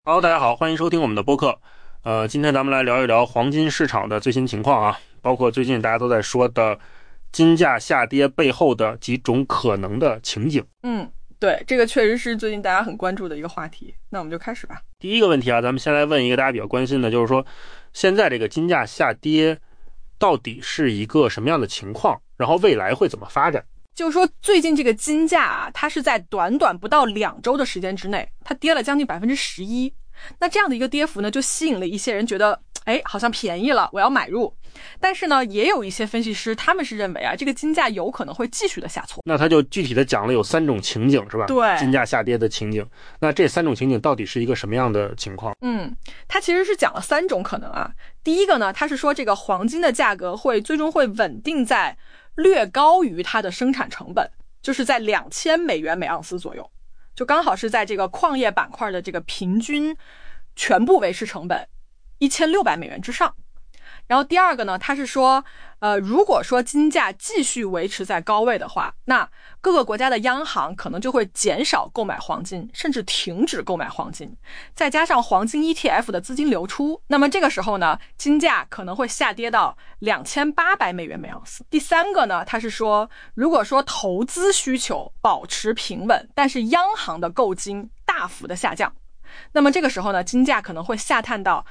Hello， 大家好，欢迎收听我们的播客。今天咱们来聊一聊黄金市场的最新情况啊，包括最近大家都在说的金价下跌背后的几种可能的情景。 对，这个确实是最近大家很关注的一个话题。那我们就开始吧。 第一个问题啊，咱们先来问一个大家比较关心的，就是说现在这个金价下跌到底是一个什么样的情况，然后未来会怎么发展？ 就是说最近这个金价啊，它是在短短不到2周的时间之内，它跌了将近 11%。那这样的一个跌幅呢，就吸引了一些人觉得好像便宜了，我要买入。但是呢，也有一些分析师他们是认为啊，这个金价有可能会继续的下挫。 那他就具体的讲了有3种情景是吧？ 对， 金价下跌的情景。那这3种情景到底是一个什么样的情况？ 他其实是讲了3种可能啊。第一个呢，他是说这个黄金的价格最终会稳定在略高于它的生产成本，就是在$2000每盎司左右，就刚好是在这个矿业板块的这个平均全部维持成本$1600之上。然后第二个呢，他是说如果说金价继续维持在高位的话，那各个国家的央行可能就会减少购买黄金，甚至停止购买黄金，再加上黄金 ETF 的资金流出，那么这个时候呢，金价可能会下跌到$2800每盎司。第三个呢，他是说如果说投资需求保持平稳，但是央行的购金大幅的下降，那么这个时候呢，金价可能会下探到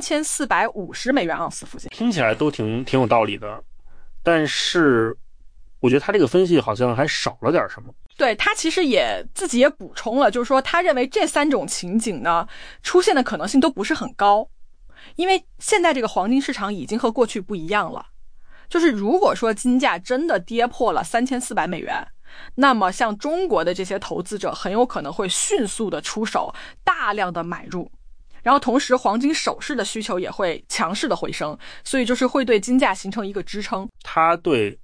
$3450每盎司附近。 听起来都挺有道理的，但是我觉得他这个分析好像还少了点什么。 对，他其实自己也补充了，就是说他认为这3种情景呢，出现的可能性都不是很高，因为现在这个黄金市场已经和过去不一样了。就是如果说金价真的跌破了$3400，那么像中国的这些投资者很有可能会迅速的出手，大量的买入，然后同时黄金首饰的需求也会强势的回升，所以就是会对金价形成一个支撑。 他对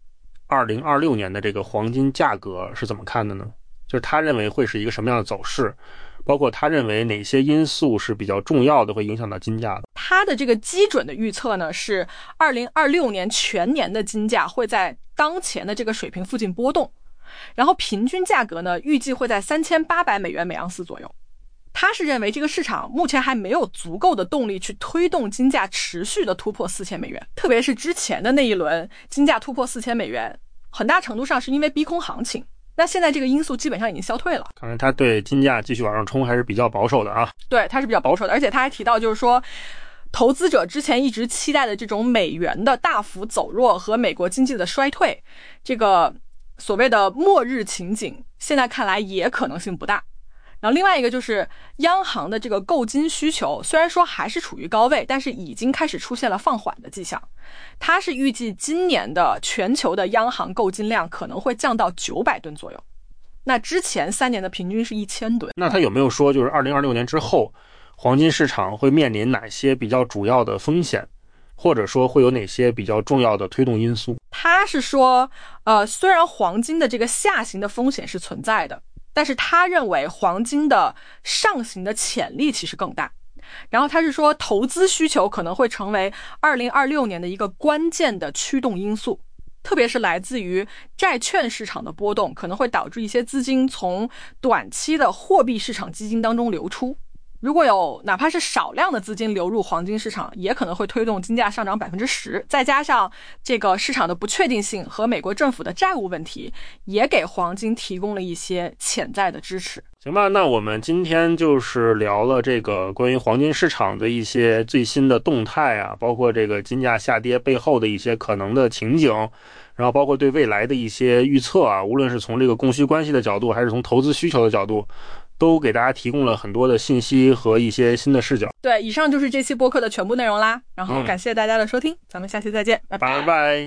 2026年的这个黄金价格是怎么看的呢？就是他认为会是一个什么样的走势，包括他认为哪些因素是比较重要的会影响到金价的。 他的这个基准的预测呢，是2026年全年的金价会在当前的这个水平附近波动，然后平均价格呢，预计会在$3800每盎司左右。他是认为这个市场目前还没有足够的动力去推动金价持续的突破$4000，特别是之前的那一轮金价突破$4000，很大程度上是因为逼空行情。那现在这个因素基本上已经消退了， 看来他对金价继续往上冲还是比较保守的啊。 对，他是比较保守的，而且他还提到就是说，投资者之前一直期待的这种美元的大幅走弱和美国经济的衰退，这个所谓的末日情景，现在看来也可能性不大。然后另外一个就是央行的这个购金需求虽然说还是处于高位，但是已经开始出现了放缓的迹象。它是预计今年的全球的央行购金量可能会降到900吨左右，那之前3年的平均是1000吨。 那他有没有说就是2026年之后黄金市场会面临哪些比较主要的风险，或者说会有哪些比较重要的推动因素？ 他是说虽然黄金的这个下行的风险是存在的，但是他认为黄金的上行的潜力其实更大。然后他是说投资需求可能会成为2026年的一个关键的驱动因素，特别是来自于债券市场的波动，可能会导致一些资金从短期的货币市场基金当中流出。如果有哪怕是少量的资金流入黄金市场，也可能会推动金价上涨 10%， 再加上这个市场的不确定性和美国政府的债务问题，也给黄金提供了一些潜在的支持。 行吧，那我们今天就是聊了这个关于黄金市场的一些最新的动态啊，包括这个金价下跌背后的一些可能的情景，然后包括对未来的一些预测啊，无论是从这个供需关系的角度，还是从投资需求的角度，都给大家提供了很多的信息和一些新的视角。 对，以上就是这期播客的全部内容啦，然后感谢大家的收听，咱们下期再见，拜拜。